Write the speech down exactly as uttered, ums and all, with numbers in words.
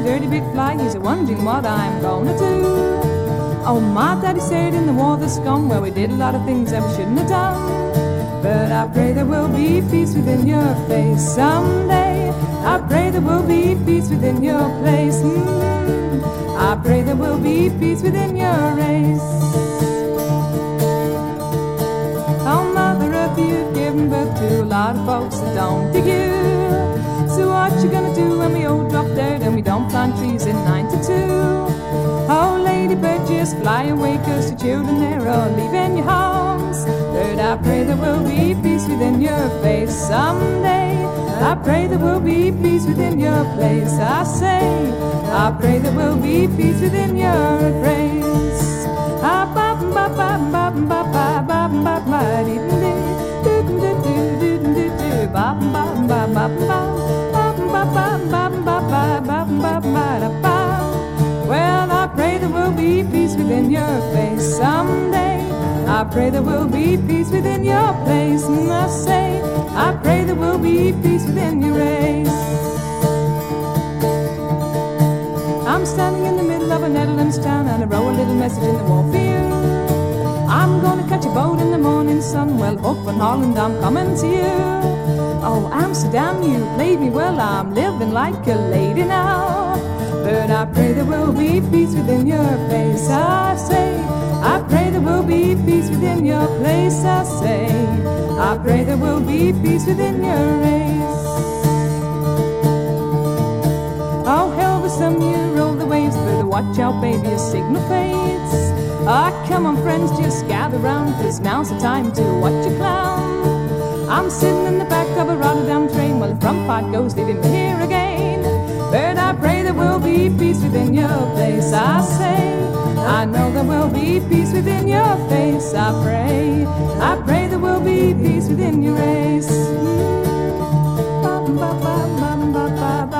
dirty big fly, he's a wondering what I'm gonna do. Oh, my daddy said in the war that's gone, well, we did a lot of things that we shouldn't have done. But I pray there will be peace within your face someday. I pray there will be peace within your place. Mm. I pray there will be peace within your race. Oh, Mother Earth, you've given birth to a lot of folks that don't dig you. So what you gonna do when we all drop dead and we don't plant trees in ninety-two? Oh, ladybird, just fly away, 'cause your children, they're all leaving your homes. But I pray there will be peace within your face someday. I pray there will be peace within your place. I say, I pray there will be peace within your grace. Ah, ba ba ba ba ba ba ba ba ba dee dee dee dee dee dee dee dee ba ba ba ba ba ba ba ba ba ba ba ba ba. Well, I pray there will be peace within your face someday. I pray there will be peace within your place. And I say, I pray there will be peace within your race. I'm standing in the middle of a Netherlands town, and I wrote a little message in the warfield. I'm gonna catch a boat in the morning sun. Well, up in Holland, I'm coming to you. Oh, Amsterdam, you played me well. I'm living like a lady now. But I pray there will be peace within your face. I say, I pray there will be peace within your place. I say, I pray there will be peace within your race. Oh, hell with some you roll the waves, but watch out, baby, a signal fades. Ah, come on, friends, just gather round, 'cause now's the time to watch a clown. I'm sitting in the back of a Rotterdam train, while the front part goes leaving me here again. But I pray there will be peace within your place. I say, I know there will be peace within your face. I pray, I pray there will be peace within your race. Ba ba ba ba ba ba ba.